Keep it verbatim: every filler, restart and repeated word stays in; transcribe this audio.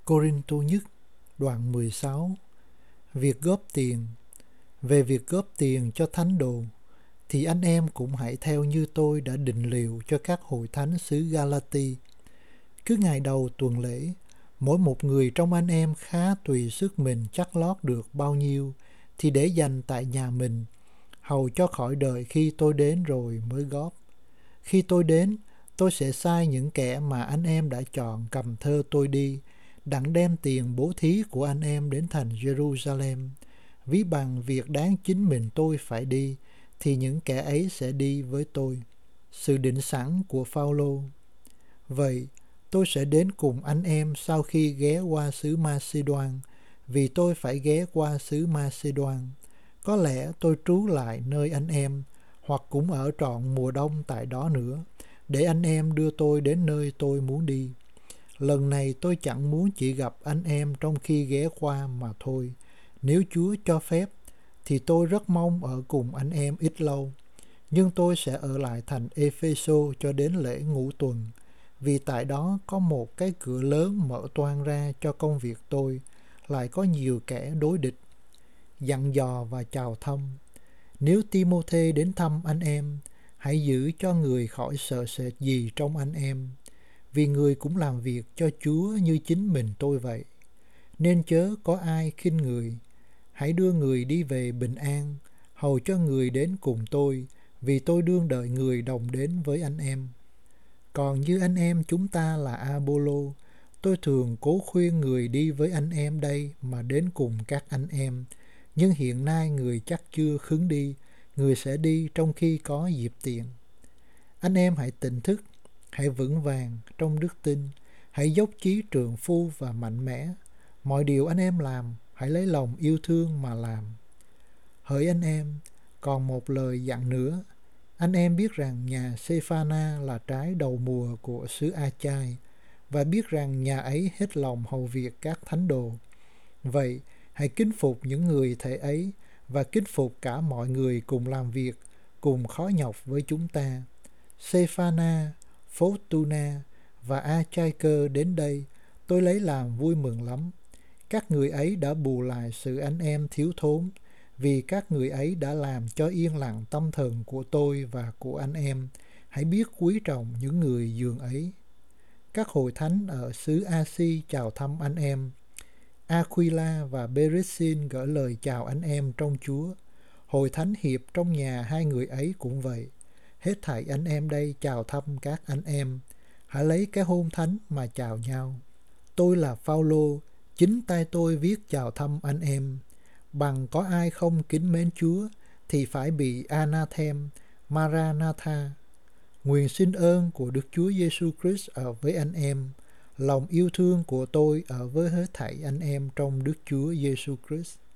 Cô-rinh-tô nhất đoạn mười sáu. Việc góp tiền. Về việc góp tiền cho thánh đồ, thì anh em cũng hãy theo như tôi đã định liệu cho các hội thánh xứ Ga-la-ti. Cứ ngày đầu tuần lễ, mỗi một người trong anh em khá tùy sức mình chắt lót được bao nhiêu, thì để dành tại nhà mình, hầu cho khỏi đợi khi tôi đến rồi mới góp. Khi tôi đến, tôi sẽ sai những kẻ mà anh em đã chọn cầm thơ tôi đi, đặng đem tiền bố thí của anh em đến thành Jerusalem. Ví bằng việc đáng chính mình tôi phải đi, thì những kẻ ấy sẽ đi với tôi. Sự định sẵn của Phao-lô. Vậy, tôi sẽ đến cùng anh em sau khi ghé qua xứ Ma-xê-đoan, vì tôi phải ghé qua xứ Ma-xê-đoan. Có lẽ tôi trú lại nơi anh em, hoặc cũng ở trọn mùa đông tại đó nữa, để anh em đưa tôi đến nơi tôi muốn đi. Lần này tôi chẳng muốn chỉ gặp anh em trong khi ghé qua mà thôi. Nếu Chúa cho phép, thì tôi rất mong ở cùng anh em ít lâu. Nhưng tôi sẽ ở lại thành Ê-phê-sô cho đến lễ ngũ tuần, vì tại đó có một cái cửa lớn mở toang ra cho công việc tôi, lại có nhiều kẻ đối địch. Dặn dò và chào thăm. Nếu Ti-mô-thê đến thăm anh em, hãy giữ cho người khỏi sợ sệt gì trong anh em, vì người cũng làm việc cho Chúa như chính mình tôi vậy. Nên chớ có ai khinh người. Hãy đưa người đi về bình an, hầu cho người đến cùng tôi, vì tôi đương đợi người đồng đến với anh em. Còn như anh em chúng ta là A-bô-lô, tôi thường cố khuyên người đi với anh em đây mà đến cùng các anh em. Nhưng hiện nay người chắc chưa khứng đi, người sẽ đi trong khi có dịp tiện. Anh em hãy tỉnh thức, hãy vững vàng trong đức tin, hãy dốc chí trượng phu và mạnh mẽ. Mọi điều anh em làm, hãy lấy lòng yêu thương mà làm. Hỡi anh em, còn một lời dặn nữa. Anh em biết rằng nhà Sê-pha-na là trái đầu mùa của xứ A-chai, và biết rằng nhà ấy hết lòng hầu việc các thánh đồ. Vậy, hãy kính phục những người thể ấy, và kính phục cả mọi người cùng làm việc, cùng khó nhọc với chúng ta. Sê-pha-na, Phốt-tu-na và A-chai-cơ đến đây, tôi lấy làm vui mừng lắm. Các người ấy đã bù lại sự anh em thiếu thốn, vì các người ấy đã làm cho yên lặng tâm thần của tôi và của anh em. Hãy biết quý trọng những người dường ấy. Các hội thánh ở xứ A-si chào thăm anh em. Aquila và Bê-rít-xin gửi lời chào anh em trong Chúa. Hội thánh hiệp trong nhà hai người ấy cũng vậy. Hết thảy anh em đây chào thăm các anh em. Hãy lấy cái hôn thánh mà chào nhau. Tôi là Phao-lô, chính tay tôi viết chào thăm anh em. Bằng có ai không kính mến Chúa, thì phải bị anathem, Maranatha. Nguyện xin ơn của Đức Chúa Giêsu Christ ở với anh em. Lòng yêu thương của tôi ở với hết thảy anh em trong Đức Chúa Giêsu Christ.